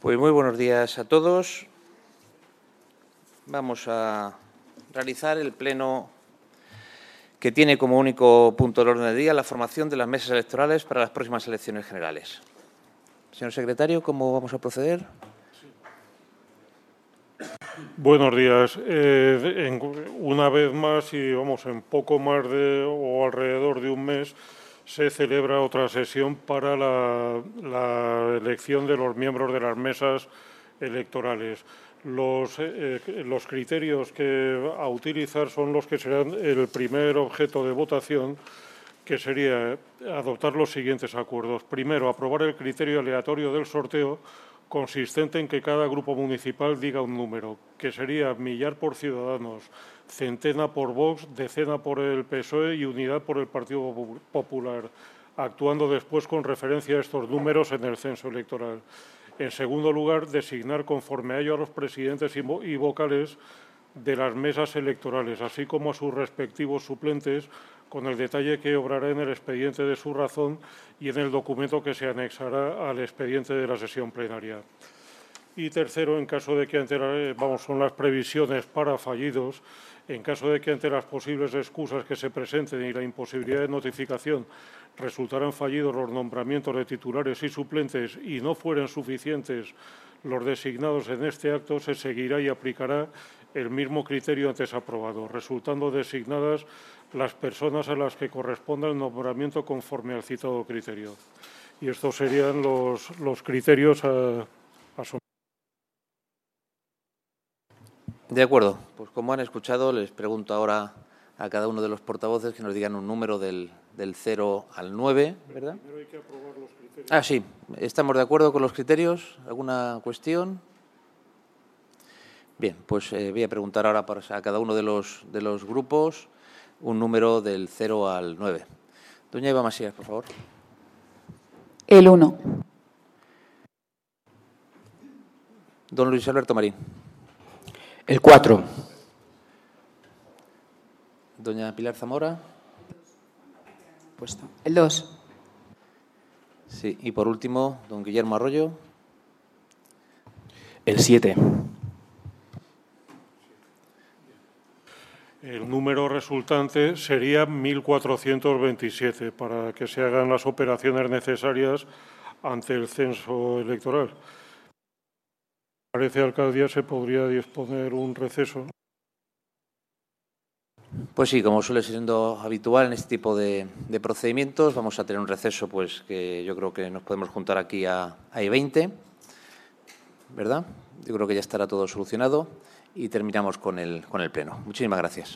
Pues muy buenos días a todos. Vamos a realizar el pleno que tiene como único punto del orden del día la formación de las mesas electorales para las próximas elecciones generales. Señor secretario, ¿cómo vamos a proceder? Buenos días. Una vez más, y vamos, en poco más de o alrededor de un mes, se celebra otra sesión para la elección de los miembros de las mesas electorales. Los criterios a utilizar son los que serán el primer objeto de votación, que sería adoptar los siguientes acuerdos. Primero, aprobar el criterio aleatorio del sorteo, consistente en que cada grupo municipal diga un número, que sería millar por Ciudadanos, centena por Vox, decena por el PSOE y unidad por el Partido Popular, actuando después con referencia a estos números en el censo electoral. En segundo lugar, designar conforme a ello a los presidentes y vocales de las mesas electorales, así como a sus respectivos suplentes, con el detalle que obrará en el expediente de su razón y en el documento que se anexará al expediente de la sesión plenaria. Y tercero, en caso de que son las previsiones para fallidos, en caso de que ante las posibles excusas que se presenten y la imposibilidad de notificación resultaran fallidos los nombramientos de titulares y suplentes y no fueran suficientes los designados en este acto, se seguirá y aplicará el mismo criterio antes aprobado, resultando designadas las personas a las que corresponda el nombramiento conforme al citado criterio. Y estos serían los criterios a someter. De acuerdo. Pues como han escuchado, les pregunto ahora a cada uno de los portavoces que nos digan un número del 0 al 9, ¿verdad? Primero hay que aprobar los criterios. Ah, sí. ¿Estamos de acuerdo con los criterios? ¿Alguna cuestión? Bien, pues voy a preguntar ahora a cada uno de los grupos un número del 0 al 9. Doña Eva Masías, por favor. El 1. Don Luis Alberto Marín. El 4. Doña Pilar Zamora. Puesto. El 2. Sí, y por último, don Guillermo Arroyo. El 7. El número resultante sería 1.427 para que se hagan las operaciones necesarias ante el censo electoral. Parece, alcaldía, se podría disponer un receso. Pues sí, como suele ser siendo habitual en este tipo de procedimientos, vamos a tener un receso, pues que yo creo que nos podemos juntar aquí a I-20, ¿verdad? Yo creo que ya estará todo solucionado y terminamos con el pleno. Muchísimas gracias.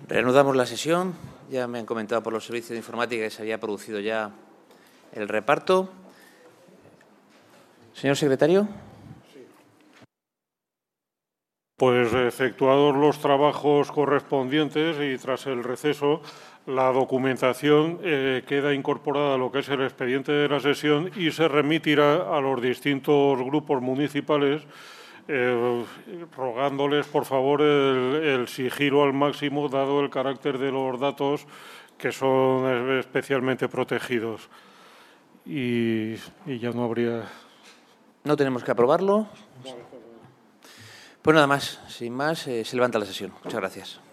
Reanudamos la sesión. Ya me han comentado por los servicios de informática que se había producido ya el reparto. Señor secretario. Pues efectuados los trabajos correspondientes y tras el receso, la documentación queda incorporada a lo que es el expediente de la sesión y se remitirá a los distintos grupos municipales, rogándoles, por favor, el sigilo al máximo, dado el carácter de los datos que son especialmente protegidos. Y ya no habría... No tenemos que aprobarlo. Pues nada más. Sin más, se levanta la sesión. Muchas gracias.